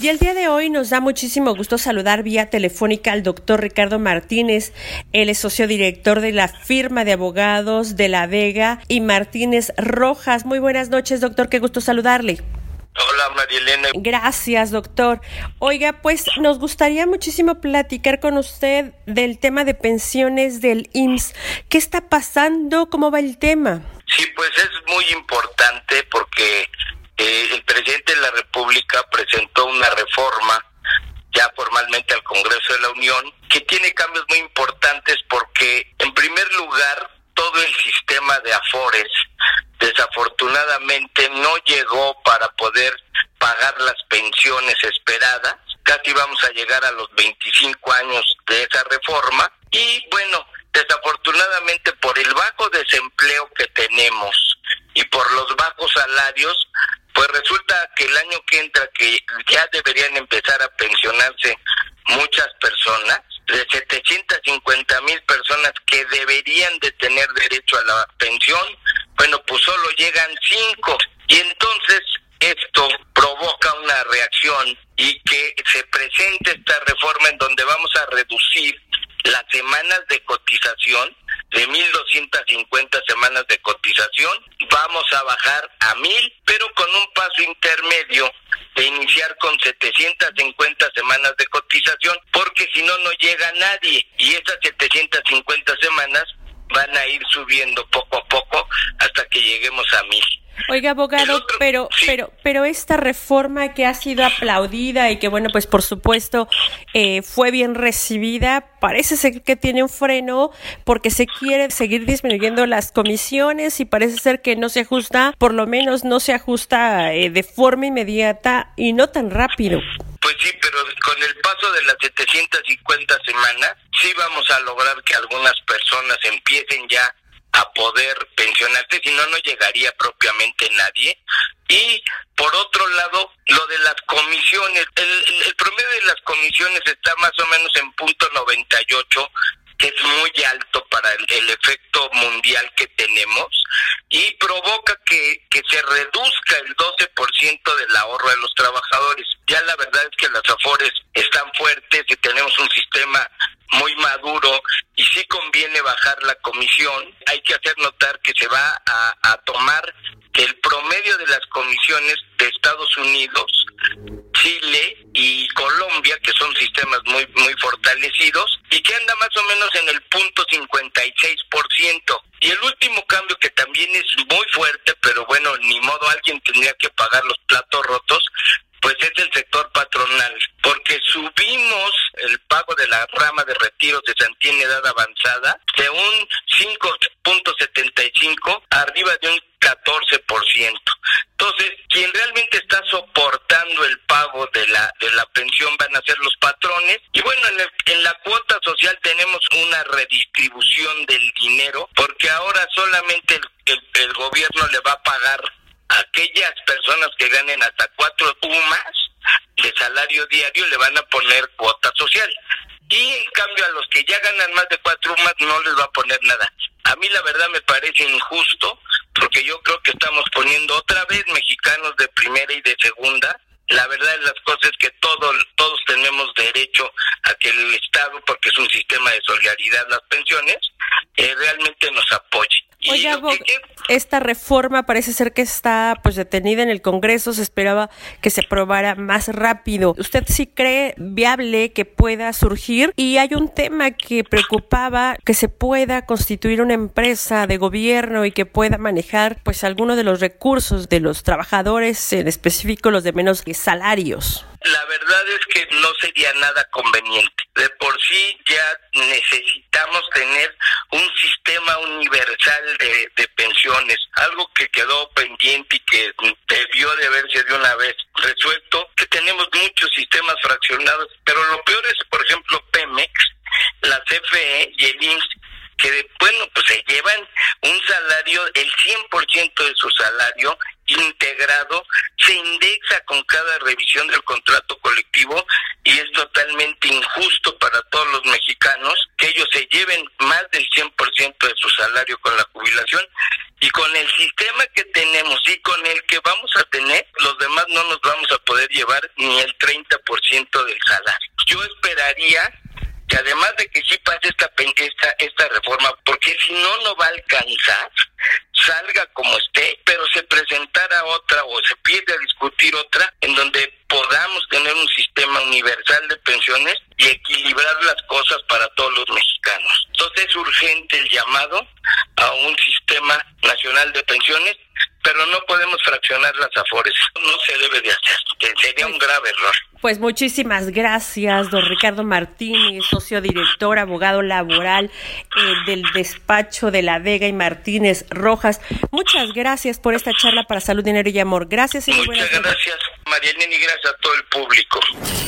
Y el día de hoy nos da muchísimo gusto saludar vía telefónica al doctor Ricardo Martínez. Él es socio director de la firma de abogados de La Vega y Martínez Rojas. Muy buenas noches, doctor, qué gusto saludarle. Hola, María Elena. Gracias, doctor. Oiga, pues nos gustaría muchísimo platicar con usted del tema de pensiones del IMSS. ¿Qué está pasando? ¿Cómo va el tema? Sí, pues es muy importante porque el presidente de la República presentó una reforma ya formalmente al Congreso de la Unión que tiene cambios muy importantes porque, en primer lugar, todo el sistema de Afores desafortunadamente no llegó para poder pagar las pensiones esperadas. Casi vamos a llegar a los 25 años de esa reforma y, bueno, desafortunadamente por el bajo desempleo que tenemos y por los bajos salarios, pues resulta que el año que entra, que ya deberían empezar a pensionarse muchas personas, de 750,000 personas que deberían de tener derecho a la pensión, bueno, pues solo llegan 5. Y entonces esto provoca una reacción y que se presente esta reforma en donde vamos a reducir las semanas de cotización de 1,250 semanas de cotización, vamos a bajar a 1,000, pero con un paso intermedio de iniciar con 750 semanas de cotización, porque si no, no llega nadie, y esas 750 semanas van a ir subiendo poco a poco hasta que lleguemos a 1,000. Oiga, abogado, pero esta reforma que ha sido aplaudida y que, bueno, pues por supuesto fue bien recibida, parece ser que tiene un freno porque se quiere seguir disminuyendo las comisiones y parece ser que no se ajusta, por lo menos no se ajusta de forma inmediata y no tan rápido. Pues sí, pero con el paso de las 750 semanas, sí vamos a lograr que algunas personas empiecen ya a poder pensionarse, si no, no llegaría propiamente nadie. Y por otro lado, lo de las comisiones, el promedio de las comisiones está más o menos en .98, que es muy alto para el efecto mundial que tenemos, y provoca que se reduzca el 12% del ahorro de los trabajadores. Ya la verdad es que las Afores están fuertes y tenemos un sistema muy maduro y sí conviene bajar la comisión. Hay que hacer notar que se va a tomar el promedio de las comisiones de Estados Unidos, Chile y Colombia, que son sistemas muy fortalecidos y que anda más o menos en el .56%. Y el último cambio, que también es muy fuerte, pero bueno, ni modo, alguien tendría que pagar los platos rotos, pues es el sector patronal, porque subimos el pago de la rama de retiros de Santía en edad avanzada de un 5.75 arriba de un 14%. Entonces, quien realmente está soportando el pago de la pensión van a ser los patrones. Y bueno, en la cuota social tenemos una redistribución del dinero, porque ahora solamente el gobierno le va a pagar a aquellas personas que ganen hasta 4 UMAS de salario diario, le van a poner cuota social. Y en cambio a los que ya ganan más de 4 UMAS no les va a poner nada. A mí la verdad me parece injusto, porque yo creo que estamos poniendo otra vez mexicanos de primera y de segunda. La verdad de las cosas es que todos tenemos derecho a que el Estado, porque es un sistema de solidaridad, las pensiones, realmente nos apoye. Oiga, esta reforma parece ser que está pues detenida en el Congreso, se esperaba que se aprobara más rápido. ¿Usted sí cree viable que pueda surgir? Y hay un tema que preocupaba, que se pueda constituir una empresa de gobierno y que pueda manejar pues algunos de los recursos de los trabajadores, en específico los de menos salarios. La verdad es que no sería nada conveniente. De por sí ya necesitamos tener un sistema universal de pensiones, algo que quedó pendiente y que debió de haberse de una vez resuelto, que tenemos muchos sistemas fraccionados, pero lo peor es, por ejemplo, Pemex, la CFE y el IMSS, que bueno, pues se llevan un salario, el 100% de su salario integrado, se indexa con cada revisión del contrato colectivo y es totalmente injusto para todos los mexicanos que ellos se lleven más del 100% de su salario con la jubilación, y con el sistema que tenemos y con el que vamos a tener, los demás no nos vamos a poder llevar ni el 30% 50% del salario. Yo esperaría que además de que sí pase esta reforma, porque si no va a alcanzar, salga como esté, pero se presentara otra o se empiece a discutir otra en donde podamos tener un sistema universal de pensiones y equilibrar las cosas para todos los mexicanos. Entonces es urgente el llamado a un sistema nacional de pensiones, pero no podemos fraccionar las AFORES. No se debe de hacer, que sería un grave error. Pues muchísimas gracias, don Ricardo Martínez, socio director, abogado laboral del despacho de La Vega y Martínez Rojas. Muchas gracias por esta charla para Salud, Dinero y Amor. Gracias y muy buenas noches. Muchas gracias, María Elena, y gracias a todo el público.